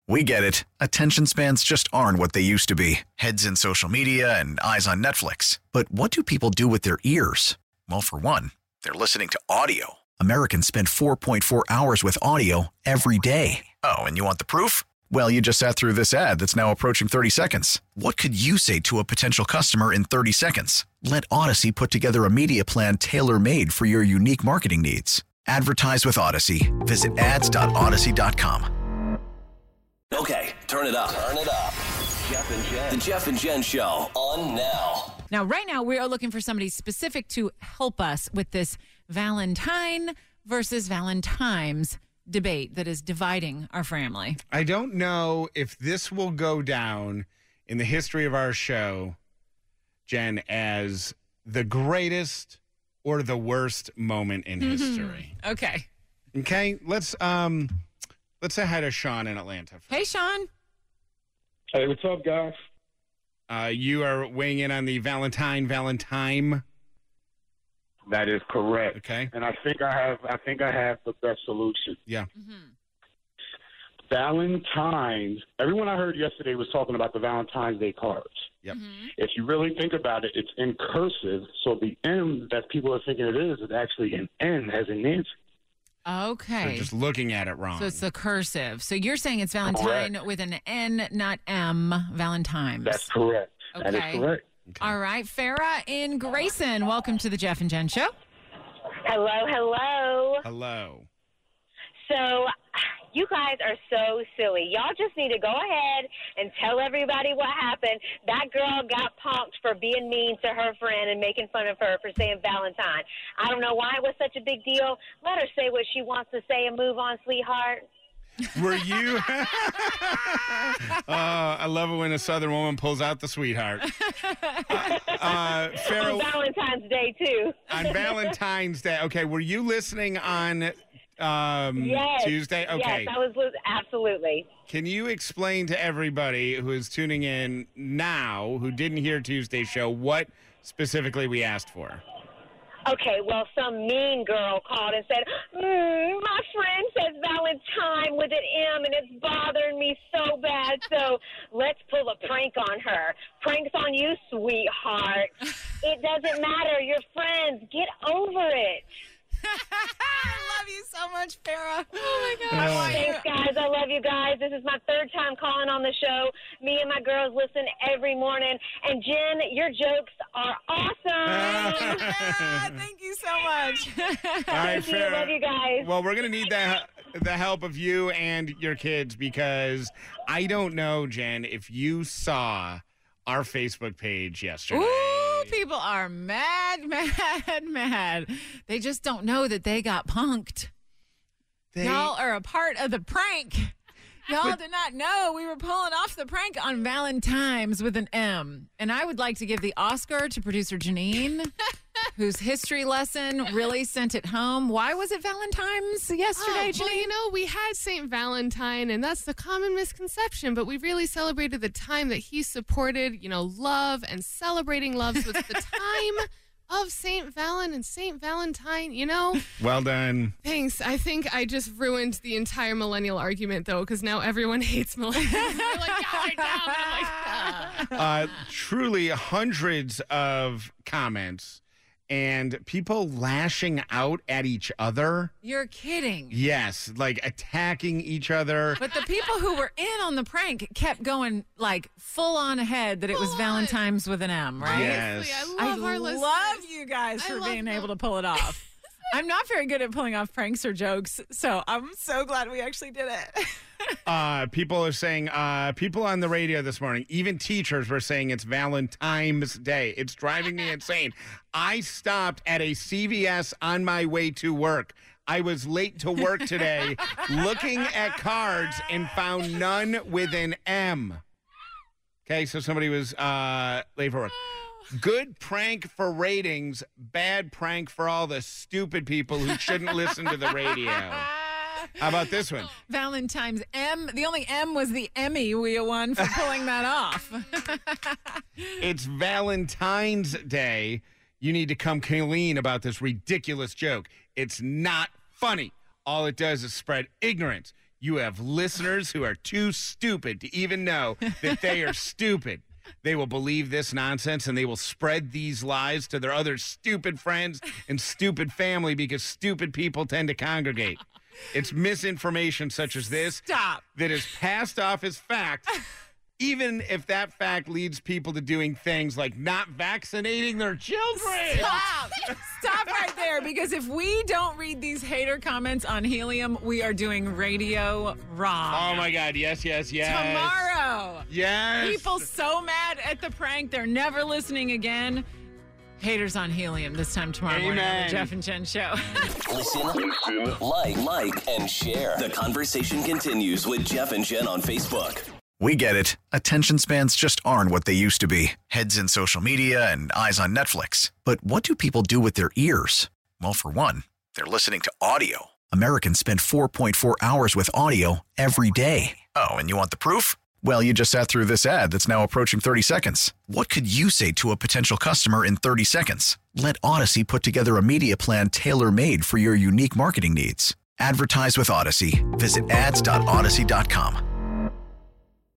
We get it. Attention spans just aren't what they used to be. Heads in social media and eyes on Netflix. But what do people do with their ears? Well, for one, they're listening to audio. Americans spend 4.4 hours with audio every day. Oh, and you want the proof? Well, you just sat through this ad that's now approaching 30 seconds. What could you say to a potential customer in 30 seconds? Let Odyssey put together a media plan tailor-made for your unique marketing needs. Advertise with Odyssey. Visit ads.odyssey.com. Okay, turn it up. Turn it up. Jeff and Jen. The Jeff and Jen Show on now. Now, right now, we are looking for somebody specific to help us with this Valentine versus Valentine's debate that is dividing our family. I don't know if this will go down in the history of our show, Jen, as the greatest or the worst moment in history. Okay. Okay, let's say hi to Sean in Atlanta. Hey, Sean. Hey, what's up, guys? You are weighing in on the Valentine. That is correct. Okay. And I think I have the best solution. Yeah. Valentine's. Everyone I heard yesterday was talking about the Valentine's Day cards. Yep. If you really think about it, it's in cursive. So the M that people are thinking it is actually an N as in Nancy. Okay. So just looking at it wrong. So it's the cursive. So you're saying it's Valentine with an N, not M, Valentine's. That's correct. Okay. That is correct. Okay. All right. Farrah in Grayson, welcome to the Jeff and Jen Show. Hello. Hello. So, you guys are so silly. Y'all just need to go ahead and tell everybody what happened. That girl got punked for being mean to her friend and making fun of her for saying Valentine. I don't know why it was such a big deal. Let her say what she wants to say and move on, sweetheart. Were you? I love it when a Southern woman pulls out the sweetheart. Farrah, On Valentine's Day, too. on Valentine's Day. Okay, were you listening on Yes. Tuesday? Okay. Yes, I was absolutely. Can you explain to everybody who is tuning in now, who didn't hear Tuesday's show, what specifically we asked for? Okay, well, some mean girl called and said, my friend says Valentine with an M, and it's bothering me so bad, so let's pull a prank on her. Prank's on you, sweetheart. It doesn't matter. You're friends. Get over it. I love you so much, Farrah. Oh, my God. Thanks, guys. I love you guys. This is my third time calling on the show. Me and my girls listen every morning. And, Jen, your jokes are awesome. Thank you so much. All right, Thank you. Love you guys. Well, we're going to need the help of you and your kids because I don't know, Jen, if you saw our Facebook page yesterday. Ooh, people are mad. They just don't know that they got punked. Y'all are a part of the prank. Y'all did not know we were pulling off the prank on Valentine's with an M. And I would like to give the Oscar to producer Janine, whose history lesson really sent it home. Why was it Valentine's yesterday, Janine? Well, we had St. Valentine, and that's the common misconception, but we really celebrated the time that he supported, love and celebrating love. So it's the time of St. Valen and St. Valentine, Well done. Thanks. I think I just ruined the entire millennial argument, though, because now everyone hates millennials. They're like, yeah, I know. And I'm like, Truly hundreds of comments and people lashing out at each other. You're kidding. Yes, like attacking each other. But the people who were in on the prank kept going like full on ahead that it was Full on. Valentine's with an M, right? Yes. Honestly, I I love our listeners. love you guys I for love being them. able to pull it off. I'm not very good at pulling off pranks or jokes, so I'm so glad we actually did it. People are saying, people on the radio this morning, even teachers were saying it's Valentine's Day. It's driving me insane. I stopped at a CVS on my way to work. I was late to work today looking at cards and found none with an M. Okay, so somebody was late for work. Good prank for ratings, bad prank for all the stupid people who shouldn't listen to the radio. How about this one? Valentine's M. The only M was the Emmy we won for pulling that off. It's Valentine's Day. You need to come clean about this ridiculous joke. It's not funny. All it does is spread ignorance. You have listeners who are too stupid to even know that they are stupid. They will believe this nonsense and they will spread these lies to their other stupid friends and stupid family because stupid people tend to congregate. It's misinformation such as this that is passed off as fact, even if that fact leads people to doing things like not vaccinating their children. Stop right there, because if we don't read these hater comments on Helium, we are doing radio wrong. Oh, my God. Yes. Tomorrow. Yes. People so mad at the prank, they're never listening again. Haters on Helium this time tomorrow morning on the Jeff and Jen Show. Listen, like, and share. The conversation continues with Jeff and Jen on Facebook. We get it. Attention spans just aren't what they used to be. Heads in social media and eyes on Netflix. But what do people do with their ears? Well, for one, they're listening to audio. Americans spend 4.4 hours with audio every day. Oh, and you want the proof? Well, you just sat through this ad that's now approaching 30 seconds. What could you say to a potential customer in 30 seconds? Let Odyssey put together a media plan tailor-made for your unique marketing needs. Advertise with Odyssey. Visit ads.odyssey.com.